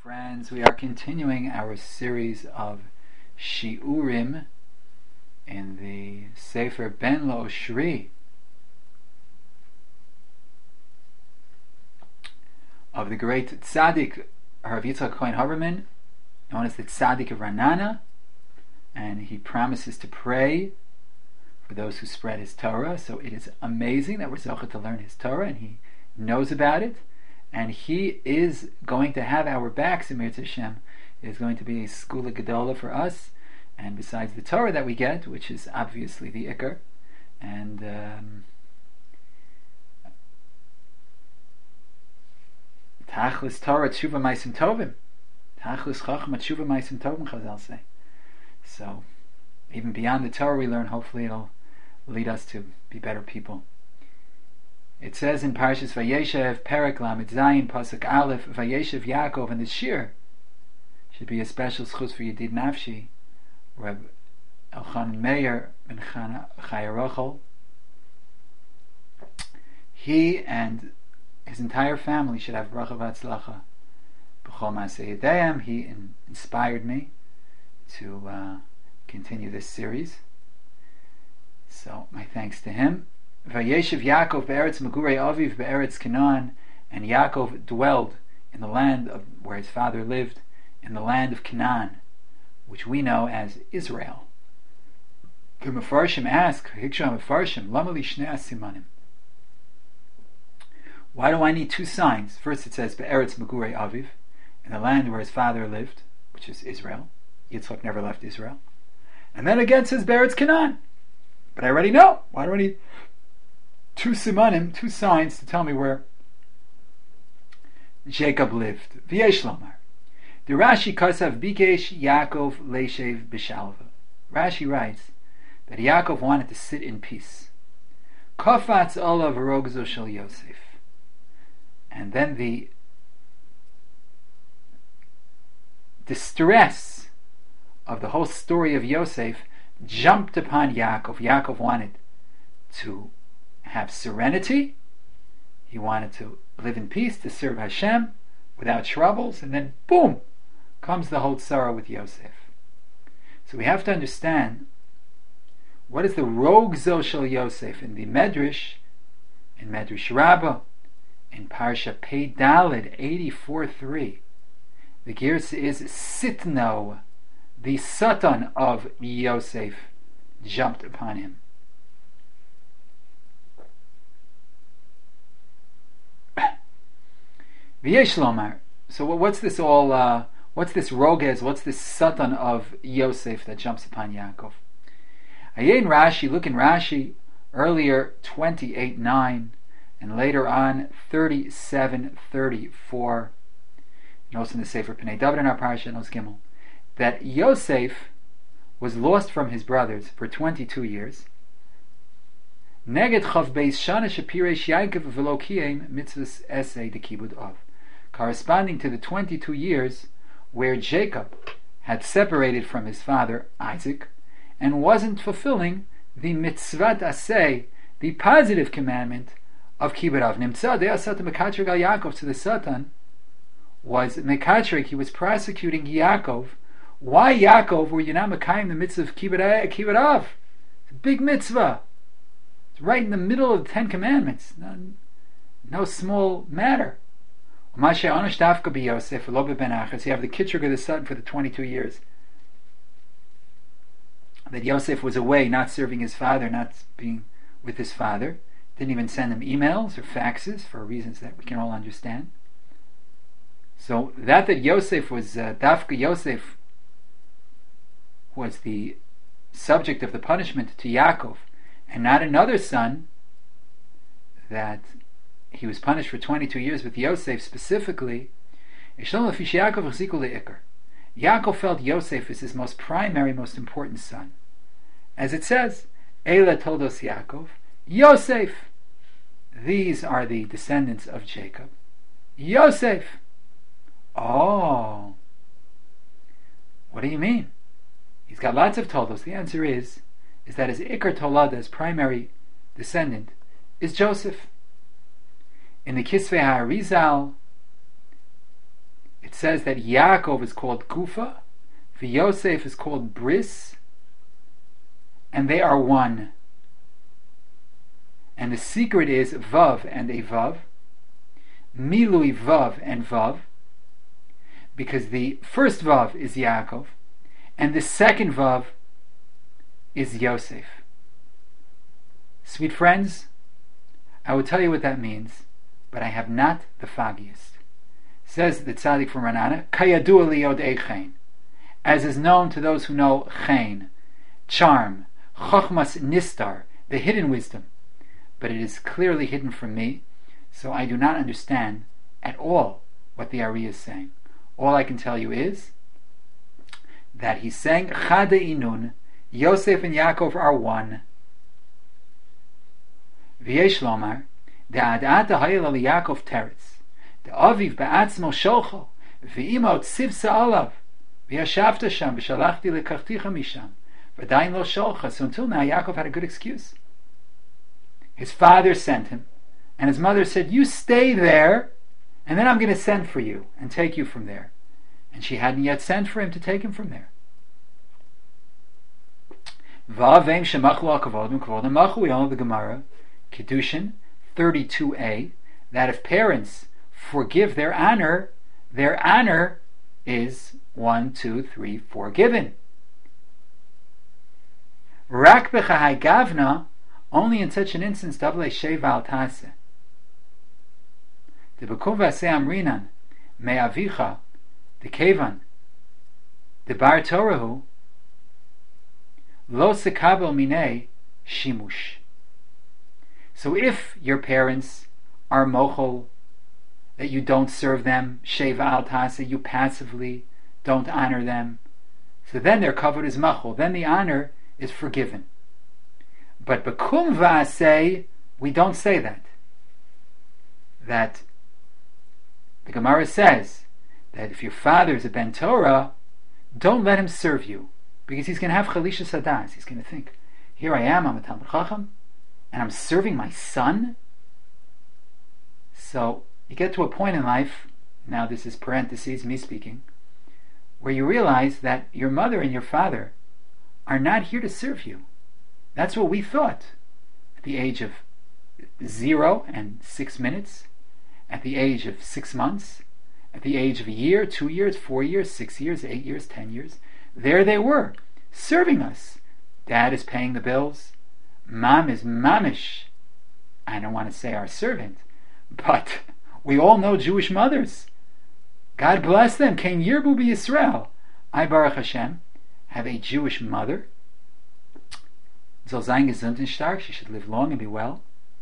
Friends, we are continuing our series of Shiurim in the Sefer Ben Lo Shri of the great Tzaddik Rav Yitzchak Cohen Haberman, known as the Tzaddik of Ranana, and he promises to pray for those who spread his Torah. So it is amazing that we're zocheh to learn his Torah, and he knows about it. And he is going to have our backs in Mirz Hashem. It is going to be a skula gedola for us. And besides the Torah that we get, which is obviously the Iker, and Tachlis Torah Tshuva Maisim Tovim, Tachlis Chachma Tshuva Maisim Tovim, Chazal say. So, even beyond the Torah we learn, hopefully it'll lead us to be better people. It says in Parshas Vayeshev, Perek Lamed Zayin, Pasuk Aleph, Vayeshev Yaakov, and the Shir should be a special schus for Yedid Nafshi, Reb Elchanan Meir ben Chaya Rochel. He and his entire family should have bracha v'atzlacha. B'chol Maaseh Yedayim. He inspired me to continue this series. So my thanks to him. Vayeshev Yaakov be'eretz Megurei Aviv be'eretz Canaan, and Yaakov dwelled in the land of where his father lived, in the land of Canaan, which we know as Israel. The Mefarshim ask, Hiksha Mefarshim, Lama li shnei simanim? Why do I need two signs? First it says be'eretz Megurei Aviv, in the land where his father lived, which is Israel. Yitzchak never left Israel. And then again it says be'eretz Canaan. But I already know. Why do I need two simanim, two signs to tell me where Jacob lived? V'yesh lomar. The Rashi Kasav Bikesh Yaakov Leishev B'Shalva. Rashi writes that Yaakov wanted to sit in peace. Kafatz olav rogzo shel Yosef. And then the distress of the whole story of Yosef jumped upon Yaakov. Yaakov wanted to have serenity. He wanted to live in peace, to serve Hashem without troubles, and then boom comes the whole tzara with Yosef. So we have to understand what is the rogzo shel Yosef in the Medrash, in Medrash Rabbah, in Parsha Pei Daled 84:3. The Girsa is Sitno, the Satan of Yosef jumped upon him. V'yesh lomar. So what's this all? What's this rogez? What's this Satan of Yosef that jumps upon Yaakov? Ayin Rashi. Look in Rashi earlier 28:9, and later on 37:34. Notice in the Sefer Pnei David in our parsha, Nos Gimel, that Yosef was lost from his brothers for 22 years. Neged chav beis shana shepiresh Yaakov v'lo kiyem mitzvahs esei de kibud av, corresponding to the 22 years where Jacob had separated from his father Isaac and wasn't fulfilling the mitzvat aseh, the positive commandment of kibud av. Nimtza de asata mekatrik al Yaakov, to the Satan was mekatrik, he was prosecuting Yaakov. Why Yaakov were you not mekayim the mitzvah of kibud av? It's a big mitzvah. It's right in the middle of the 10 Commandments. No small matter. You have the Kitrug of the Satan for the 22 years. That Yosef was away, not serving his father, not being with his father. Didn't even send him emails or faxes for reasons that we can all understand. So that Yosef was, Dafka Yosef was the subject of the punishment to Yaakov, and not another son, that he was punished for 22 years with Yosef specifically. Yaakov felt Yosef is his most primary, most important son. As it says, Eila told us Yaakov, Yosef, these are the descendants of Jacob. Yosef. Oh, what do you mean? He's got lots of toldos. The answer is that his Iker Tolada, his primary descendant, is Joseph. In the Kisvei HaArizal, it it says that Yaakov is called Gufa, Yosef is called Bris, and they are one. And the secret is Vav and a Vav, Milui Vav and Vav, because the first Vav is Yaakov, and the second Vav is Yosef. Sweet friends, I will tell you what that means, but I have not the foggiest. Says the tzaddik from Ranana, Kayadua liod echein, as is known to those who know chen, charm, chochmas nistar, the hidden wisdom. But it is clearly hidden from me, so I do not understand at all what the Ari is saying. All I can tell you is that he's saying Chade Inun, Yosef and Yaakov are one. V'yesh lomar, de'adat ha'ayel al Yaakov teretz, de'aviv ba'atzmo sholcho, v'imo tzivsa alav, v'yashavta sham, v'shalachti lekachticha misham, v'dayin lo sholcha. So until now, Yaakov had a good excuse. His father sent him, and his mother said, you stay there, and then I'm going to send for you and take you from there. And she hadn't yet sent for him to take him from there. We all know the Gemara, Kedushin 32a, that if parents forgive their honor is 1, 2, 3, forgiven. Rak b'chahai gavna, only in such an instance, davle sheva al tase. The bekum v'aseh amrinan me'avicha the kevan the bar torahu lo sekabel minei shimush. So if your parents are mochel, that you don't serve them, sheva al tase, you passively don't honor them, so then their kavod is machol, then the honor is forgiven. But bekum v'aseh, we don't say that. That the Gemara says that if your father is a ben Torah, don't let him serve you, because he's going to have chalisha sadas. He's going to think, here I am, I'm a Talmid Chacham, and I'm serving my son? So you get to a point in life, now this is parentheses, me speaking, where you realize that your mother and your father are not here to serve you. That's what we thought at the age of 0 and 6 minutes, at the age of 6 months, at the age of a year, 2 years, 4 years, 6 years, 8 years, 10 years. There they were, serving us. Dad is paying the bills. Mom is mamish. I don't want to say our servant, but we all know Jewish mothers. God bless them. Ken Yirbu b'Yisrael. I, Baruch Hashem, have a Jewish mother. Soll sein gesund und stark. She should live long and be well.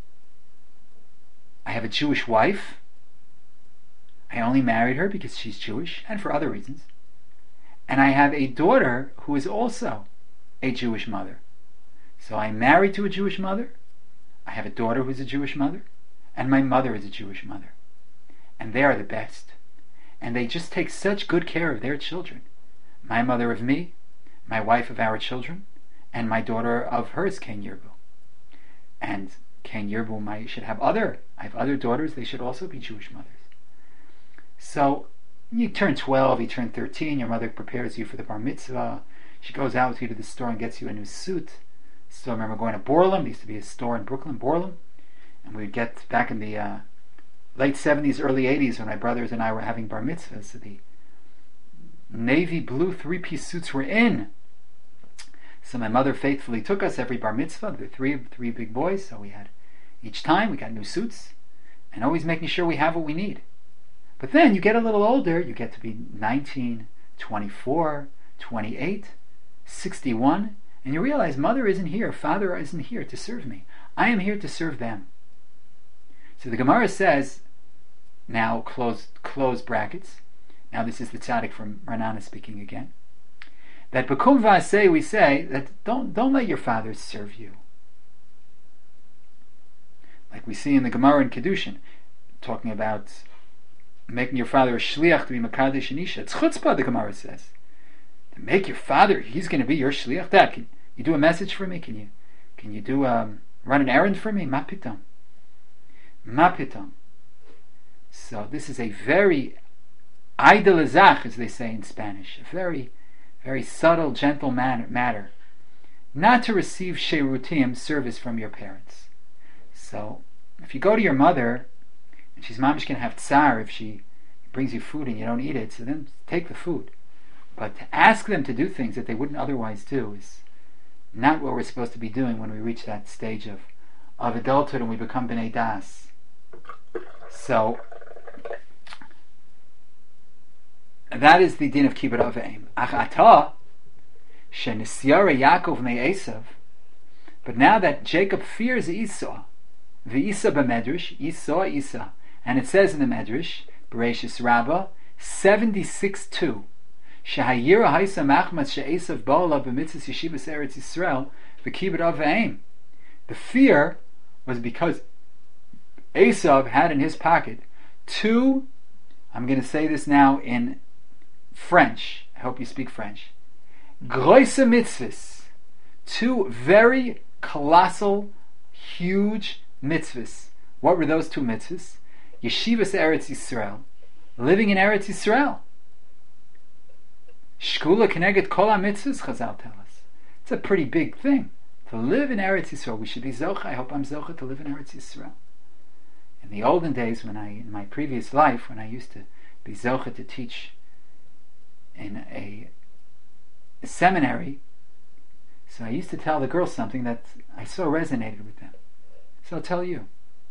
I have a Jewish wife. I only married her because she's Jewish and for other reasons. And I have a daughter who is also a Jewish mother. So I'm married to a Jewish mother. I have a daughter who's a Jewish mother. And my mother is a Jewish mother. And they are the best. And they just take such good care of their children. My mother of me, my wife of our children, and my daughter of hers, Ken Yirbu. And Ken Yirbu, I have other daughters, they should also be Jewish mothers. So you turn 12, you turn 13, your mother prepares you for the bar mitzvah, she goes out with you to the store and gets you a new suit. Still remember going to Borlam, there used to be a store in Brooklyn, Borlam, and we'd get back in the late 70s, early 80s when my brothers and I were having bar mitzvahs, so the navy blue 3-piece suits were in. So my mother faithfully took us every bar mitzvah, the three big boys, so we had, each time we got new suits, and always making sure we have what we need. But then you get a little older, you get to be 19, 24, 28, 61, and you realize mother isn't here, father isn't here to serve me. I am here to serve them. So the Gemara says, now close brackets, now this is the tzaddik from Ranana speaking again, that bekum v'aseh, we say that don't let your fathers serve you. Like we see in the Gemara in Kedushin, talking about making your father a shliach to be makadesh and isha. It's chutzpah, the Gemara says. To make your father, he's going to be your shliach. Dad, can you do a message for me? Can you do run an errand for me? Ma pitam. So this is a very Eidelazach, as they say in Spanish, a very, very subtle, gentle matter, not to receive sherutim, service from your parents. So, if you go to your mother, and she's mamish going to have tsar if she brings you food and you don't eat it, so then take the food. But to ask them to do things that they wouldn't otherwise do is not what we're supposed to be doing when we reach that stage of adulthood and we become b'nei das. So, that is the din of kibbud av v'em. Ach ata, shenisyara Yaakov me Esav, but now that Jacob fears Esau, v'Isa b'medrash, Esau, and it says in the Medrash, Bereshis Rabbah, 76:2, Shehayira haisa machmas she'Esav ba'ala b'mitzvahs yeshivas Eretz Yisrael v'kibbud av v'em. The fear was because Esav had in his pocket two, I'm going to say this now in French, I hope you speak French, grosse mitzvahs, two very colossal, huge mitzvahs. What were those two mitzvahs? Yeshivas Eretz Yisrael, living in Eretz Yisrael. Shkula keneged kol ha-mitzvahs, Chazal tell us. It's a pretty big thing. To live in Eretz Yisrael, we should be zocha. I hope I'm zocha to live in Eretz Yisrael. In the olden days, in my previous life, when I used to be zocha to teach in a seminary, so I used to tell the girls something that I saw resonated with them. So I'll tell you.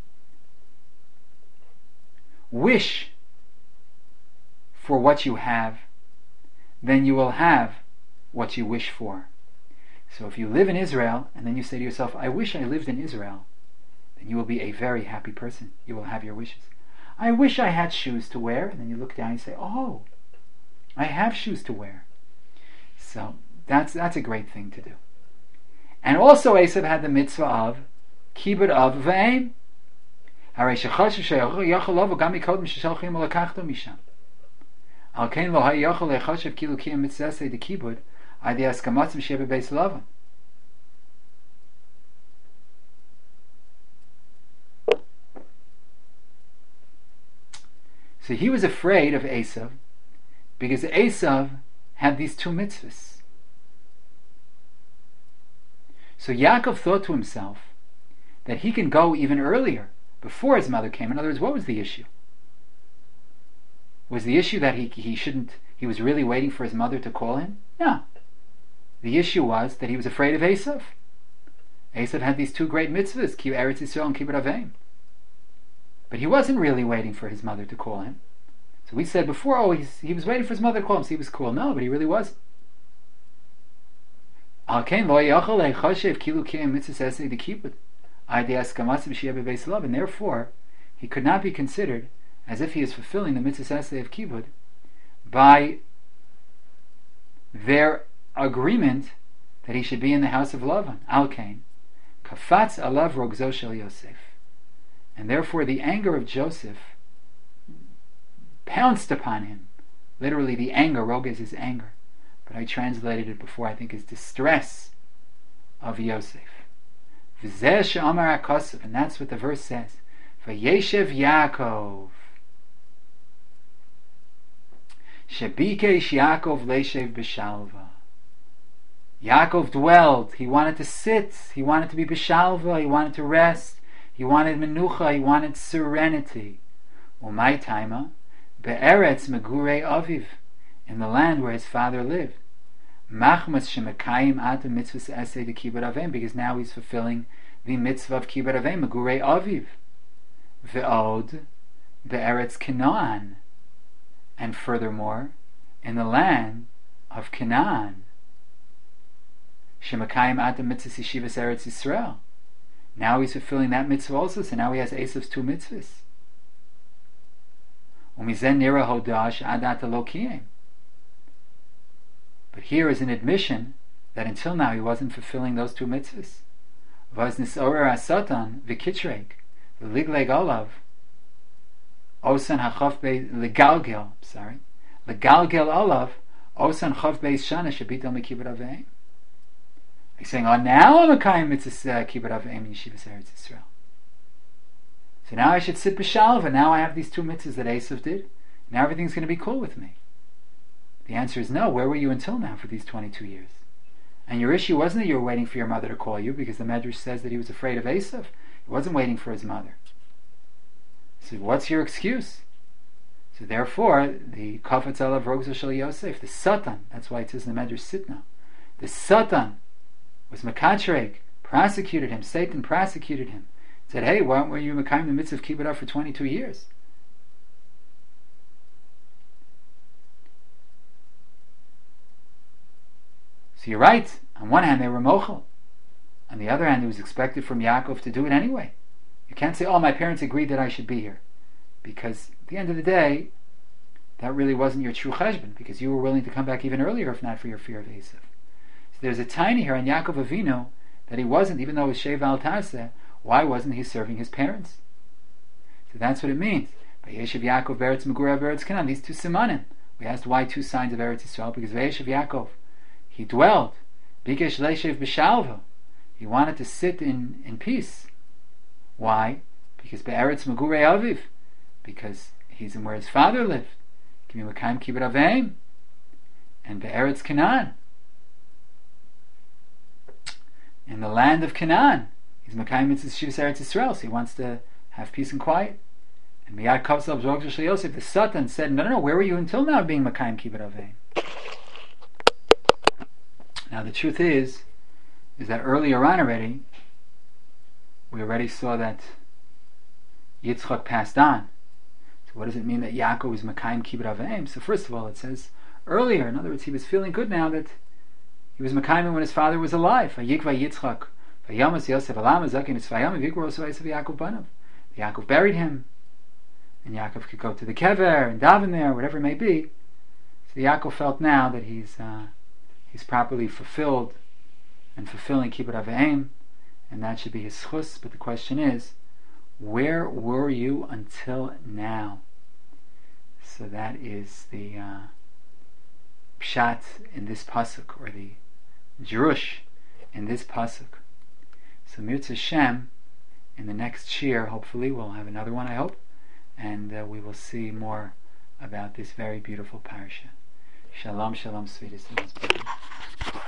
Wish for what you have, then you will have what you wish for. So if you live in Israel, and then you say to yourself, I wish I lived in Israel, then you will be a very happy person. You will have your wishes. I wish I had shoes to wear, and then you look down and say, oh, I have shoes to wear. So that's a great thing to do. And also Esav had the mitzvah of kibbud av v'em. Harei shechashav sheyachol lovo gam mikodem sheshalchim lekachto misham. Al kein lo hayachol lechashav kilu kiyam mitzvah de kibbud adi askamatzim shebe beis lavan. So he was afraid of Esav because Esav had these two mitzvahs. So Yaakov thought to himself that he can go even earlier, before his mother came. In other words, what was the issue? Was the issue that he was really waiting for his mother to call him? No. The issue was that he was afraid of Esav. Esav had these two great mitzvahs, Eretz Yisrael and Kibbud Avim. But he wasn't really waiting for his mother to call him. So we said before, he was waiting for his mother to call him, so he was cool. No, but he really wasn't. And therefore, he could not be considered as if he is fulfilling the mitzvah essay of kibbud by their agreement that he should be in the house of Lavan. Alkain, kafatz alav rogzo shel Yosef, and therefore the anger of Joseph pounced upon him. Literally, the anger, rog is his anger, but I translated it before, I think, is distress of Yosef. V'zeh she'amar HaKosav, and that's what the verse says. Vayeshev Yaakov, shebikesh Yaakov leishev b'shalva. Yaakov dwelled. He wanted to sit. He wanted to be b'shalva. He wanted to rest. He wanted menucha. He wanted serenity. Umay taima be'eretz megurei aviv, in the land where his father lived. Machmas shemekayim ata mitzvahs esei de kibbud avim, because now he's fulfilling the mitzvah of kibbud avim, megurei aviv. Ve'od be'eretz Canaan, and furthermore, in the land of Canaan. Shemekayim ata mitzvahs yeshivas Eretz Yisrael. Now he's fulfilling that mitzvah also, so now he has Esav's two mitzvahs. Umizen nira hodash adat lo kiyem. But here is an admission that until now he wasn't fulfilling those two mitzvahs. Vaz nisorer asatan v'kitreg v'ligleg olav osan hachav be legalgel. Legalgel olav osan chav beis shana shabital mekibbud aveim. He's saying, oh, now I'm a kaim mitzvah kibbud aveim in yeshivas Eretz Yisrael. So now I should sit b'shalva. Now I have these two mitzvahs that Esav did. now everything's going to be cool with me. The answer is no. Where were you until now for these 22 years? And your issue wasn't that you were waiting for your mother to call you, because the Medrash says that he was afraid of Esav. He wasn't waiting for his mother. So what's your excuse? So therefore, the Kafetz Alav Rogza Shel Yosef, the Satan, that's why it says in the Medrash Sitna, the Satan was Makatrek, prosecuted him. Satan prosecuted him. Said, hey, why weren't you Mekayim the mitzvah of keep it up for 22 years? So you're right. On one hand, they were mochel. On the other hand, it was expected from Yaakov to do it anyway. You can't say, oh, my parents agreed that I should be here. Because at the end of the day, that really wasn't your true cheshbon, because you were willing to come back even earlier if not for your fear of Esav. So there's a tiny here on Yaakov Avinu that he wasn't, even though it was Shev al Tarseh, why wasn't he serving his parents? So that's what it means. Vayeshev Yaakov Beretz Megurav Beretz Canaan, these two simanim. We asked why two signs of Eretz Yisrael, because Vayeshev Yaakov, he dwelled. Bikesh Leishev B'Shalva. He wanted to sit in peace. Why? Because Be'eretz Megurei Aviv. Because he's in where his father lived. Kimi Mekayim Kibbut Aveim. And Be'eretz Canaan. In the land of Canaan. He's Mekayim Mitzvah Shivas Eretz Yisrael. So he wants to have peace and quiet. And Miyad Kavsal B'Zog Shel Yosef, the Satan, said, no, where were you until now being Mekayim Kibbut Aveim? Now the truth is that earlier on already, we already saw that Yitzchak passed on. So what does it mean that Yaakov was Mekayim Kibbut Aveim? So first of all, it says earlier, in other words, he was feeling good now that he was Mekayim when his father was alive. Vayikva Yitzchak, Vayamas Yosef Alam Azakin Tzvayam Vikra Osvayis Yaakov Banav. Yaakov buried him, and Yaakov could go to the kever and daven there, whatever it may be. So Yaakov felt now that he's properly fulfilled and fulfilling Kibbut Aveim, and that should be his chus. But the question is, where were you until now? So that is the pshat in this pasuk, or the jerush in this pasuk. So Mirza Shem, in the next shir, hopefully we'll have another one, I hope, and we will see more about this very beautiful parasha. Shalom, shalom, sweetest.